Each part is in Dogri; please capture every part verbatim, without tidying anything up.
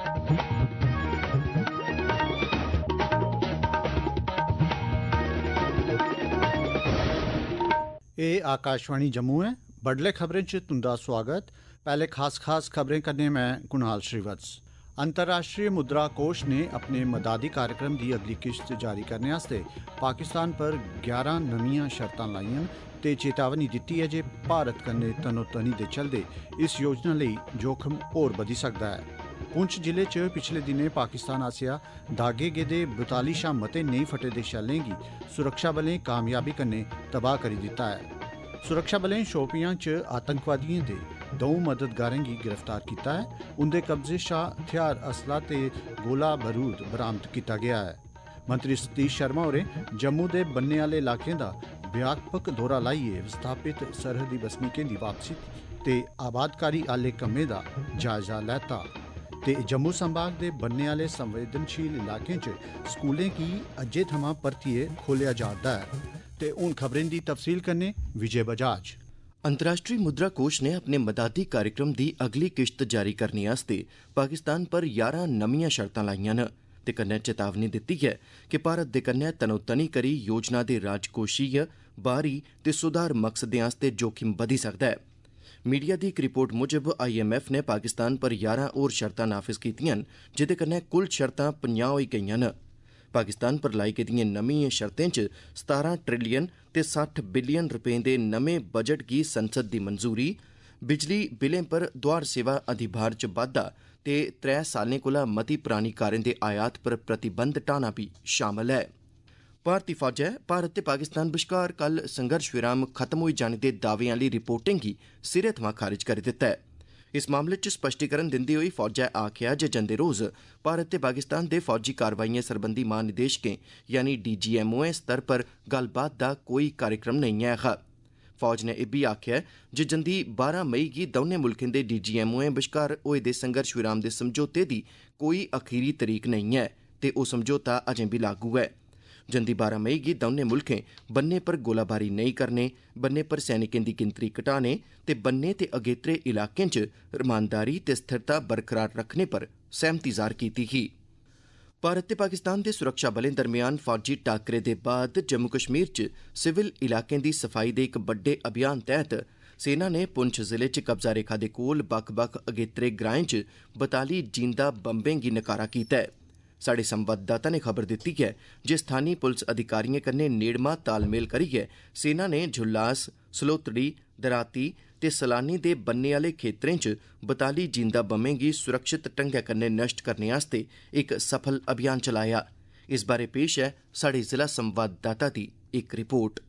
ये आकाशवाणी जम्मू है। बडले खबरें च तुंदा स्वागत। पहले खास खास खबरें करने मैं कुणाल श्रीवत्स। अंतर्राष्ट्रीय मुद्रा कोष ने अपने मदादी कार्यक्रम की अगली किश्त जारी करने आस्ते पाकिस्तान पर ग्यारह नवीं शर्तां लाइयां ते चेतावनी दित्ती है जे भारत कन्नै तनोतनी दे चलदे इस योजना लई जोखम होर बधी सकदा है। पुंछ जिले च पिछले दिनें पाकिस्तान आसेआ दागे गेदे बताली शा मते नेईं फटे दे शैलें गी सुरक्षा बलें कामयाबी कन्नै तबाह करी दित्ता है। सुरक्षा बलें शोपियां च आतंकवादियों दे दौं मददगारें गी गिरफ्तार किया है। उंदे कब्जे शा हथियार असला ते गोला बरूद बरामद किया गया है। मंत्री सतीश शर्मा होरें जम्मू दे बन्ने आले इलाकें दा व्यापक दौरा लाइयै विस्थापित सरहदी बसनीकें दी वापसी ते आबादकारी आले कम्में दा जायजा लैता ते जम्मू संभाग दे बन्ने आले संवेदनशील इलाकें च स्कूलें गी अज्जै थमां परतियै खोलिया जा'रदा है। ते हुण खबरें दी तफसील कन्नै विजय बजाज। अंतर्राष्ट्रीय मुद्रा कोष ने अपने मदादी कार्यक्रम की अगली किश्त जारी करने आस्ते पाकिस्तान पर ग्यारह नवीं शर्तां लाइयां न ते कन्नै चेतावनी दित्ती है कि भारत दे कन्नै तनोतनी करी योजना दे राजकोषीय बाहरी ते सुधार मकसदें आस्ते जोखिम बधी सकदा है। मीडिया की एक रिपोर्ट मुजब आई एम एफ ने पाकिस्तान पर ग्यारह होर शर्तां नाफिज कीतियां न जिदे कन्नै कुल शर्तां पंजाह् होई गेईयां न। पाकिस्तान पर लाई गेदिएं नवीं शर्तें च सतारां ट्रिलियन ते सट्ठ बिलियन रपें दे नमें बजट गी संसद दी मंजूरी, बिजली बिलें पर दोआर सेवा अधिभार च बाद्दा ते त्रै सालें कोला मती परानी कारें दे आयात पर प्रतिबंध ढाना भी शामल है। भारती फौजै भारत ते पाकिस्तान बश्कार कल संघर्ष विराम खत्म होई जाने दे दावें आह्ली रिपोर्टें गी सिरे थमां खारिज करी दित्ता है। इस मामले च स्पष्टीकरण दिंदे होई फौजै आखेआ जे जंदे रोज भारत ते पाकिस्तान दे फौजी कारवाइएं सरबंधी महानिदेशकें यानी डी जी एम ओ स्तर पर गल्लबात दा कोई कार्यक्रम नेईं ऐ हा। फौज ने इब्बी आखेआ जे जंदी बारां मई गी दौनें मुल्खें दे डी जी एम ओ बश्कार होए दे संघर्ष विराम दे समझौते दी कोई अखीरी तरीक नेईं ऐ ते ओह् समझौता अजें बी लागू है। जंदी बारां मई गी दौनें मुल्खें बन्ने पर गोलाबारी नेईं करने, बन्ने पर सैनिकें दी गिनतरी घटाने ते बन्ने ते अगेत्रे इलाकें च रमानदारी ते स्थिरता बरकरार रखने पर सहमति जाह्र कीती ही। भारत ते पाकिस्तान दे सुरक्षा बलें दरमियान फौजी टाकरे दे बाद जम्मू कश्मीर च सिविल इलाकें दी सफाई दे इक बड्डे अभियान तैह्त सेना ने पुंछ जिले च कब्जा रेखा दे कोल बक्ख बक्ख अगेत्रे ग्राएं च बताली जींदा बंबें गी नकारा कीता है। साढ़े संवाददाता ने खबर दित्ती है जे स्थानीय पुलिस अधिकारियों कन्नै नेड़मा तालमेल करियै सेना ने झुल्लास, सलोतड़ी, दराती ते सलानी दे बन्ने आले खेत्तरें च बताली जींदा बम्में गी सुरक्षित ढंगै कन्नै नष्ट करने आस्ते एक सफल अभियान चलाया। इस बारे पेश है साढ़े जिला संवाददाता की एक रिपोर्ट।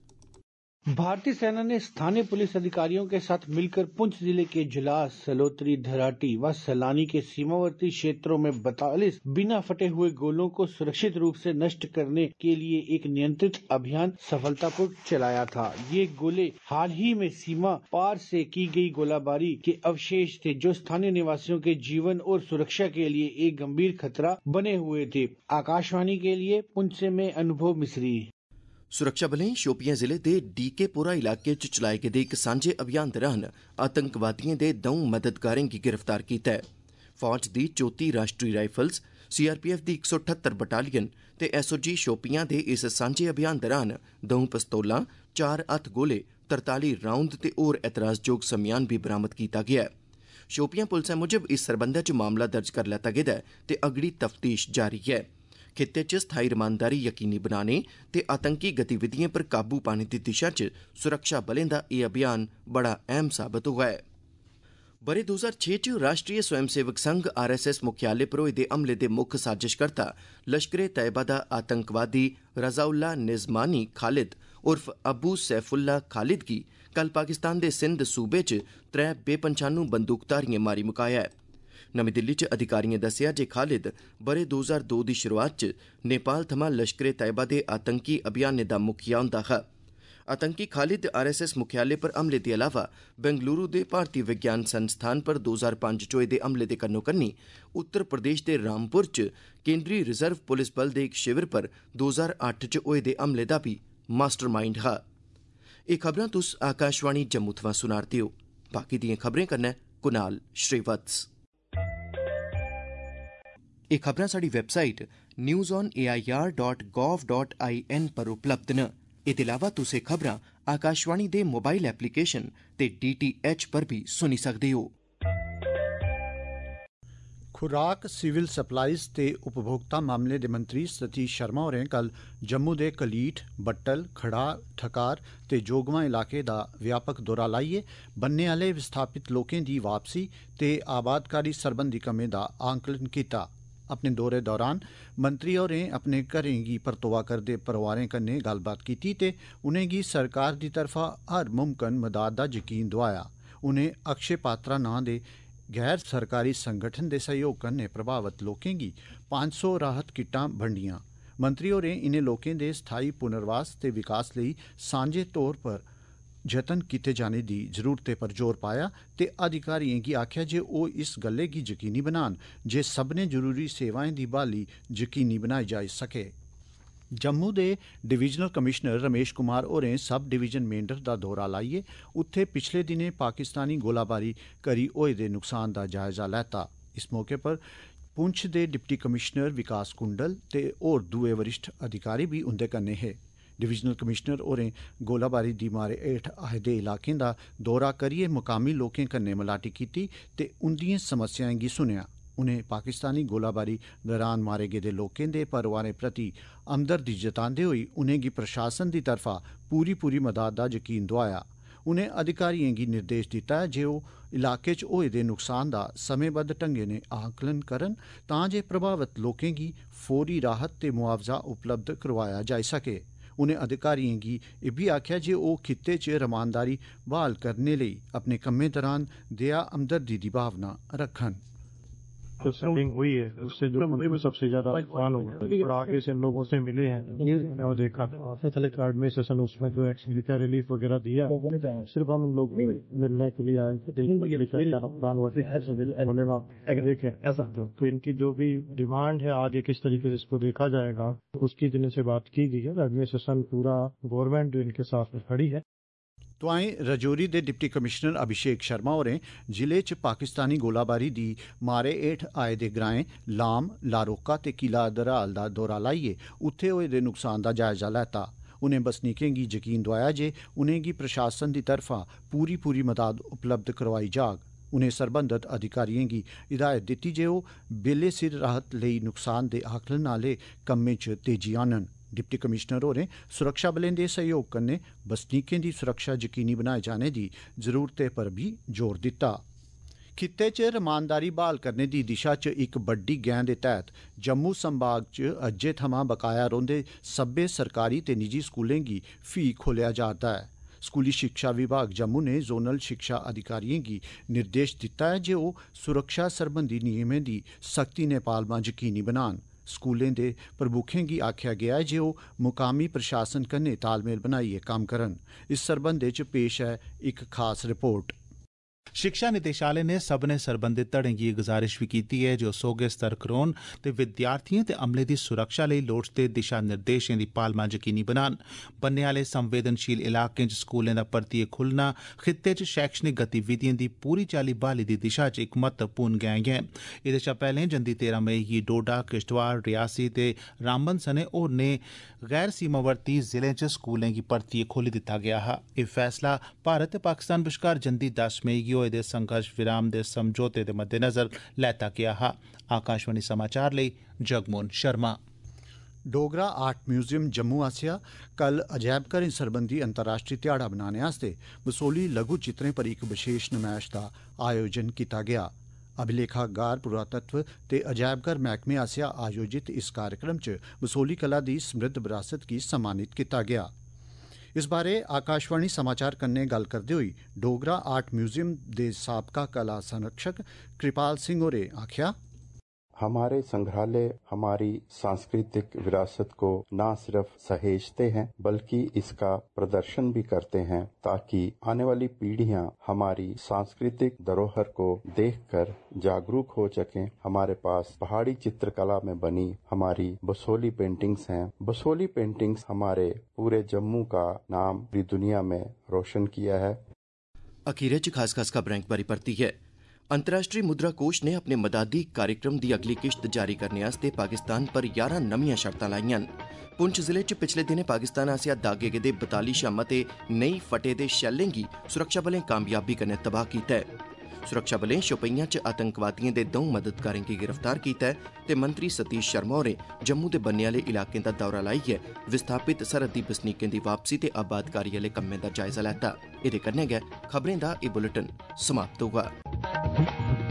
भारतीय सेना ने स्थानीय पुलिस अधिकारियों के साथ मिलकर पुंछ जिले के जुलास, सलोत्री, धराटी व सलानी के सीमावर्ती क्षेत्रों में बतालीस बिना फटे हुए गोलों को सुरक्षित रूप से नष्ट करने के लिए एक नियंत्रित अभियान सफलतापूर्वक चलाया था। ये गोले हाल ही में सीमा पार से की गई गोलाबारी के अवशेष थे जो स्थानीय निवासियों के जीवन और सुरक्षा के लिए एक गंभीर खतरा बने हुए थे। आकाशवाणी के लिए पुंछ से मैं अनुभव मिश्री। सुरक्षा बलें शोपियां जिले दे डीकेपुरा इलाके च चलाए गेदे इक सांझे अभियान दौरान आतंकवादियों दे दौं मददगारें गी गिरफ्तार कीता है। फौज दी चौथी राष्ट्रीय राइफल्स, सीआरपीएफ दी इक सौ अठहत्तर बटालियन ते एसओजी शोपियां दे इस सांझे अभियान दौरान दौं पिस्तौलां, चार हत्थ गोले, तरताली राउंद ते होर एतराजयोग समेयान भी बरामद कीता गेआ है। शोपियां पुलसै मुजब इस सरबंधै च मामला दर्ज करी लैता गेदा है ते अगड़ी तफ्तीश जारी है। खित्ते च स्थायी रमानदारी यकीनी बनाने ते आतंकी गतिविधियें पर काबू पाने दी दिशा च सुरक्षा बलें दा एह् अभियान बड़ा अहम साबत होआ है। ब'रे दो हज़ार छे च राष्ट्रीय स्वयंसेवक संघ आर एस एस मुख्यालय पर होए दे हमले दे मुक्ख साजिशकर्ता लश्करे तैयबा दा आतंकवादी रजाउल्ला निज़मानी खालिद उर्फ अबू सैफुल्ला खालिद गी कल पाकिस्तान दे सिंध सूबे च त्रै बेपंछानू बंदूकधारियें मारी मुकाया है। नमीं दिल्ली च अधिकारियें दस्सेआ जे खालिद ब'रे दो हज़ार दो दी शुरुआत च नेपाल थमां लश्करे तैयबा दे आतंकी अभियानें दा मुखिया होंदा हा। आतंकी खालिद आर एस एस मुख्यालय पर हमले दे अलावा बेंगलुरु दे भारतीय विज्ञान संस्थान पर दो हज़ार पंज च होए दे हमले दे कन्नो कन्नी उत्तर प्रदेश दे रामपुर च केंद्री रिजर्व पुलिस बल दे इक शिविर पर दो हज़ार अट्ठ च होए दे हमले दा भी मास्टरमाइंड हा। एह् खबरां तुस आकाशवाणी जम्मू थमां सुना'रदे ओ। बाकी दिएं खबरें कन्नै कुनाल श्रीवत्स। एह् खबरां साढ़ी website news on A I R dot gov dot I N पर उपलब्ध न। एह्दे अलावा तुस एह् खबरां आकाशवाणी दे मोबाइल एप्लीकेशन ते डी टी एच पर भी सुनी सकदे हो। खुराक सिविल सप्लाईज ते उपभोक्ता मामले दे मंत्री सतीश शर्मा होरें कल जम्मू दे कलीठ, बट्टल, खड़ार, ठकार ते जोगवां इलाके दा व्यापक दौरा लाइयै बन्ने आह्ले विस्थापित लोकें दी वापसी ते आबादकारी सरबंधी कम्में दा आंकलन कीता। अपने दौरे दौरान मंत्री होरें अपने घरें गी परतोआ करदे परोआरें कन्नै गल्लबात कीती ते उनेंगी सरकार दी तरफा हर मुमकन मदाद दा यकीन दोआया। उनें अक्षय पात्रा नां दे गैर सरकारी संगठन दे सहयोग कन्नै प्रभावित लोकें गी पंज सौ राहत किट्टां बंडियां। मंत्री होरें इनें लोकें दे स्थाई पुनर्वास ते विकास लेई सांझे तौर पर जतन कीते जाने दी जरूरतें पर जोर पाया ते अधिकारियें गी आखेआ जे ओह् इस गल्लै गी यकीनी बनान जे सभनें जरूरी सेवाएं दी बहाली यकीनी बनाई जाई सकै। जम्मू दे डिवीजनल कमिशनर रमेश कुमार होरें सब डिवीजन मेंढर दा दौरा लाइयै उत्थे पिछले दिनें पाकिस्तानी गोलाबारी करी होए दे नुकसान दा जायजा लैता। इस मौके पर पुंछ दे डिप्टी कमिशनर विकास कुंडल ते होर दुए वरिष्ठ अधिकारी भी उंदे कन्नै हे। डिवीजनल कमिशनर होरें गोलाबारी दी मारे हेठ आए दे इलाकें दा दौरा करियै मुकामी लोकें कन्नै मलाटी कीती ते उंदियें समस्याएं गी सुनेआ। उनें पाकिस्तानी गोलाबारी दौरान मारे गेदे लोकें दे परोआरें प्रति हमदर्दी जतांदे होई उनेंगी प्रशासन दी तरफा पूरी पूरी मदाद दा यकीन दोआया। उनें अधिकारियें गी निर्देश दित्ता जे ओह् इलाके च होए दे नुकसान दा समेंबद्ध ढंगै नै आंकलन करन तां जे प्रभावित लोकें गी फौरी राहत ते मुआवजा उपलब्ध करवाया जाई सकै। उनें अधिकारियें गी इब्बी आखेआ जे ओह् खित्ते च रमानदारी बहाल करने लेई अपने कम्में दौरान दया हमदर्दी दी भावना रखन। जो सेटिंग हुई है उससे जो मुझे भी सबसे ज्यादा नुकसान हुआ है आगे से लोगों से मिले हैं और देखा एडमिनिस्ट्रेशन उसमें जो एक्चुअली क्या रिलीफ वगैरह दिया सिर्फ हम लोग मिलने के लिए आए देखें ऐसा तो इनकी जो भी डिमांड है आगे किस तरीके से इसको देखा जाएगा उसकी जिन्हें से बात की गई है। एडमिनिस्ट्रेशन पूरा गवर्नमेंट जो इनके साथ खड़ी है। तोआईं रजौरी दे डिप्टी कमिश्नर अभिषेक शर्मा होरें जिले च पाकिस्तानी गोलाबारी दी मारे हेठ आए दे ग्राएं लाम, लारोका ते किला दराल दा दौरा लाइयै उत्थे होए दे नुकसान दा जायजा लैता। उनें बसनीकें गी यकीन दोआया जे उनेंगी प्रशासन दी तरफा पूरी पूरी मदाद उपलब्ध करवाई जाग। उनें सरबंधत अधिकारियें गी हिदायत दित्ती जे ओह् बेल्ले सिर राहत लेई नुकसान दे आकलन आह्ले कम्में च तेजी आह्नन। डिप्टी कमिश्नर होरें सुरक्षा बलें दे सहयोग कन्नै बसनीकें दी सुरक्षा यकीनी बनाए जाने दी जरूरतें पर भी जोर दित्ता। खित्ते च रमानदारी बहाल करने दी दिशा च इक बड्डी गैं दे तैह्त जम्मू संभाग च अज्जै थमां बकाया रौंह्दे सब्बै सरकारी ते निजी स्कूलें गी फ्ही खोलेआ जा'रदा है। स्कूली शिक्षा विभाग जम्मू ने जोनल शिक्षा अधिकारियें गी निर्देश दित्ता है जे ओह् सुरक्षा सरबंधी नियमें दी सख्ती नै पालमा यकीनी बनान। स्कूलें दे प्रमुखें गी आखेआ गेआ ऐ जे ओह् मुकामी प्रशासन कन्नै तालमेल बनाइयै कम्म करन। इस सरबंधै च पेश ऐ इक खास रिपोर्ट। शिक्षा निदेशालय ने सब्भनें सरबंधित धड़ें गी गुजारिश बी कीती ऐ जे ओह् सौह्गे सतर्क रौह्न ते विद्यार्थिएं ते अमले दी सुरक्षा लेई लोड़चदे दिशा निर्देशें दी पालमा यकीनी बनान। बन्ने आह्ले संवेदनशील इलाकें च स्कूलें दा परतियै खुल्लना खित्ते च शैक्षणिक गतिविधिएं दी पूरी चाल्ली बहाली दी दिशा च इक महत्वपूर्ण गैंह ऐ। एह्दे शा पैह्ले जंदी तेरां मई गी डोडा, किश्तवाड़, रियासी ते रामबन सने होरनें गैर सीमावर्ती जिलें च स्कूलें गी परतियै खोली दित्ता गेआ हा। एह् फैसला भारत ते पाकिस्तान बश्कार जंदी दस मई गी होए दे संघर्ष विराम दे समझौते दे मद्देनजर लैता गेआ हा। आकाशवाणी समाचार लेई जगमोहन शर्मा। डोगरा आर्ट म्यूजियम जम्मू आसेआ कल अजैबघरें सरबंधी अंतर्राष्ट्रीय ध्याड़ा मनाने आस्तै बसोली लघु चित्रें पर इक विशेष नमैश दा आयोजन कीता गेआ। अभिलेखागार पुरातत्व ते अजैबघर मैह्कमे आसेआ आयोजित इस कार्यक्रम च बसोली कला दी समृद्ध विरासत गी सम्मानित कीता गेआ। इस बारे आकाशवाणी समाचार कन्नै गल्ल करदे होई डोगरा आर्ट म्यूजियम दे साबका कला संरक्षक कृपाल सिंह होरें आखेआ, हमारे संग्रहालय हमारी सांस्कृतिक विरासत को न सिर्फ सहेजते हैं बल्कि इसका प्रदर्शन भी करते हैं ताकि आने वाली पीढ़ियां हमारी सांस्कृतिक धरोहर को देखकर जागरूक हो सकें। हमारे पास पहाड़ी चित्रकला में बनी हमारी बसोली पेंटिंग्स हैं। बसोली पेंटिंग्स हमारे पूरे जम्मू का नाम पूरी दुनिया में रोशन किया है। अखीरे च खास खास खबरें एक बारी परती है। अंतर्राष्ट्रीय मुद्रा कोष ने अपने मदादी कार्यक्रम की अगली किश्त जारी करने आस्ते पाकिस्तान पर ग्यारह नमियां शर्तां लाइयां न। पुंछ जिले च पिछले दिनें पाकिस्तान आसेआ दागे गेदे बताली शा मते नेई फटे दे शैलें गी सुरक्षाबलें कामयाबी कन्नै तबाह कीता ऐ। सुरक्षाबलें शोपियां च आतंकवादियों दे दौं मददगारें गी गिरफ्तार कीता ऐ ते मंत्री सतीश शर्मा होरें जम्मू दे बन्ने आह्ले इलाकें दा दौरा लाइयै विस्थापित सरहदी बसनीकें दी वापसी ते आबादकारी आह्ले कम्में दा जायजा लैता। एह्दे कन्नै गै खबरें दा एह् बुलेटिन समाप्त होआ।